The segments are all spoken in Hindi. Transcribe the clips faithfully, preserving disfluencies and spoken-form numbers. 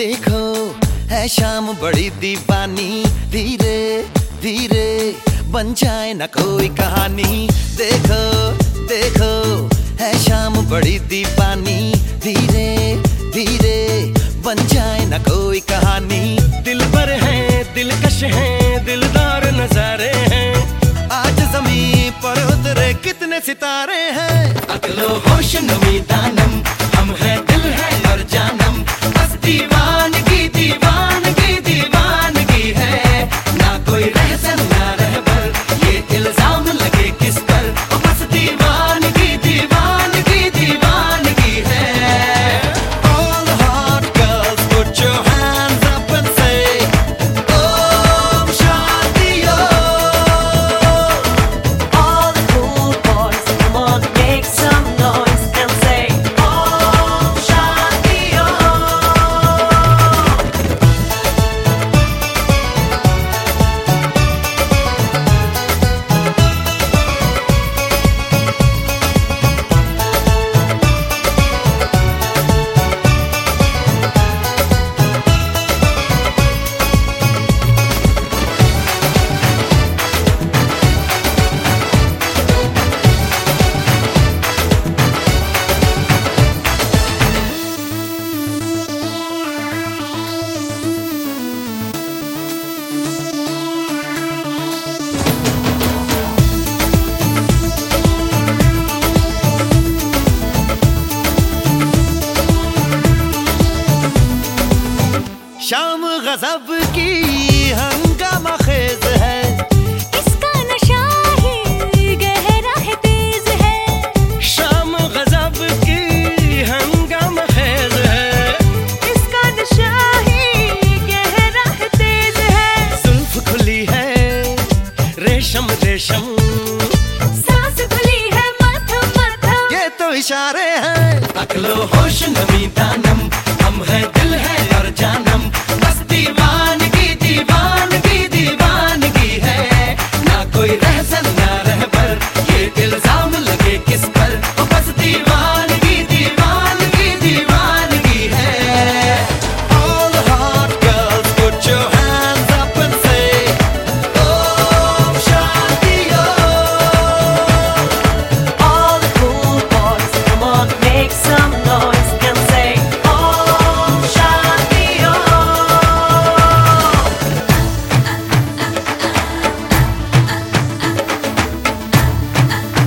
देखो है शाम बड़ी दीवानी, धीरे धीरे बन जाए न कोई कहानी। देखो देखो है शाम बड़ी दीवानी, धीरे धीरे बन जाए न कोई कहानी। दिल भर है दिलकश है दिलदार नजारे हैं, आज ज़मीं पर उतरे कितने सितारे हैं। अकलो होश नमी दानम, हम है दिल है और जानम, बस दीवानगी दीवानगी दीवानगी है। ना कोई रहसन ना रहबर, ये इल्जाम लगे किस पर, बस दीवानगी दीवानगी दीवानगी है। All the hot girls put your hands up and say Om Shanti Om. All the cool boys, come on, make some noise and say Om Shanti Om. शाम गजब की हंगामा खेज है, इसका नशा ही गहरा है तेज है। शाम गजब की हंगामा खेज है, इसका नशा ही गहरा है तेज है। जुल्फ खुली है रेशम रेशम, सांस खुली है मथम मथम, ये तो इशारे हैं। अकलो होश नमी दानम, हम है दिल है और जानम, बस दीवानगी दीवानगी दीवानगी है। ना कोई रहसन ना रहबर, ये इल्जाम लगे किस पर, बस दीवानगी दीवानगी दीवानगी है। All the hot girls put your hands up and say Om Shanti Om. all the cool boys, come on, make some noise and say Om Shanti Om.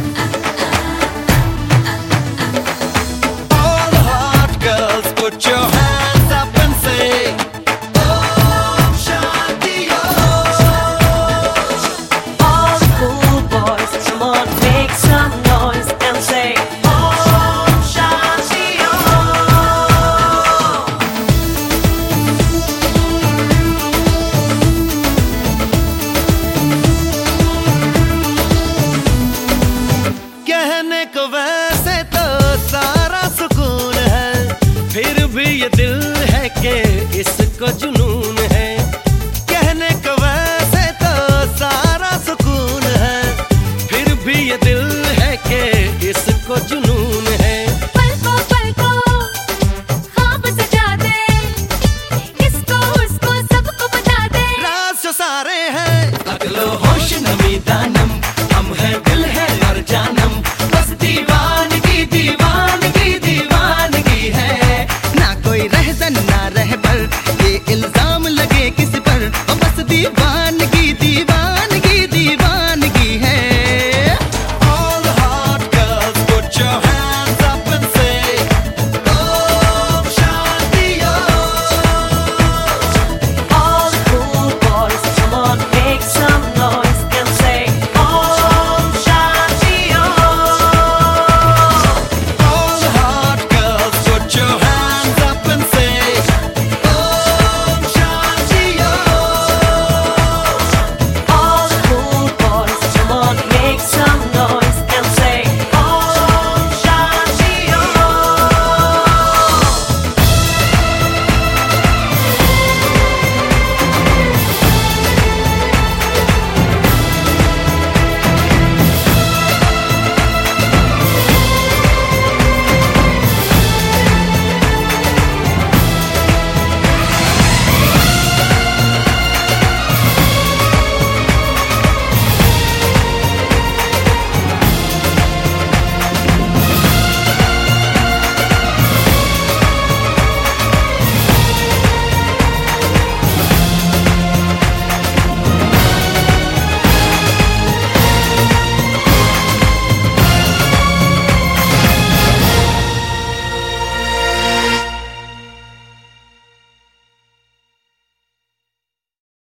All the hot girls put your